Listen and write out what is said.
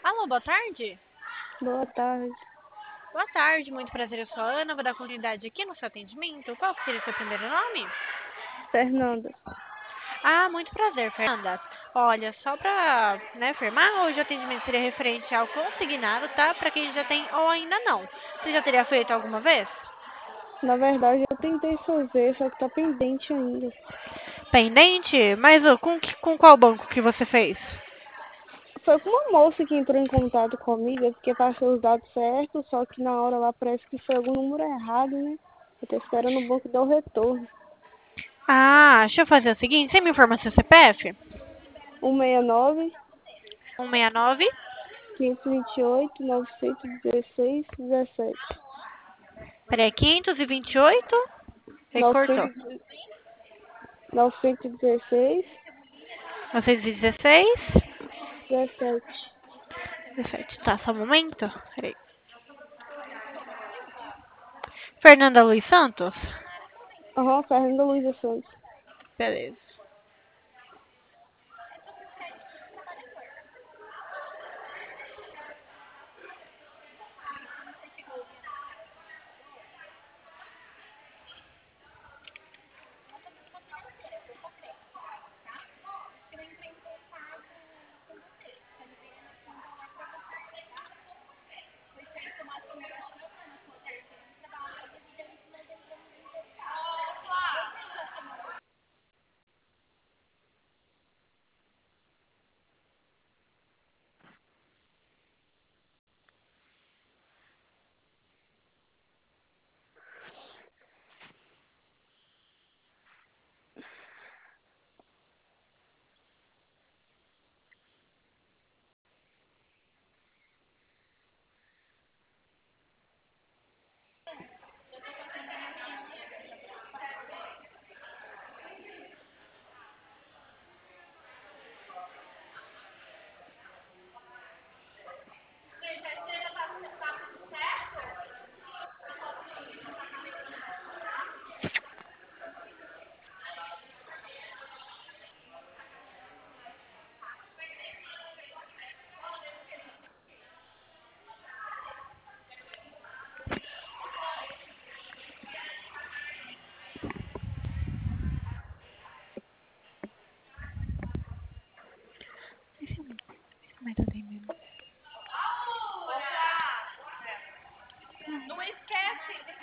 Alô, boa tarde. Boa tarde, Boa tarde, muito prazer, eu sou a Ana, vou dar continuidade aqui no seu atendimento. Qual que seria o seu primeiro nome? Fernanda. Ah, muito prazer, Fernanda. Olha, só pra, afirmar, hoje o atendimento seria referente ao consignado, tá? Pra quem já tem ou ainda não. Você já teria feito alguma vez? Na verdade, eu tentei fazer, só que tá pendente ainda. Pendente? Mas com qual banco que você fez? Foi com uma moça que entrou em contato comigo, porque passou os dados certos, só que na hora lá parece que foi algum número errado, né? Eu tô esperando o banco dar o retorno. Ah, deixa eu fazer o seguinte, você me informa seu CPF? 169 169. 528 916 17. Peraí, 528. Recortou. 900 916 916. 17. 17. Tá, só um momento. Peraí. Fernanda Luiz Santos? Aham, Fernanda Luiza Santos. Beleza. Mas eu tenho mesmo. Não esquece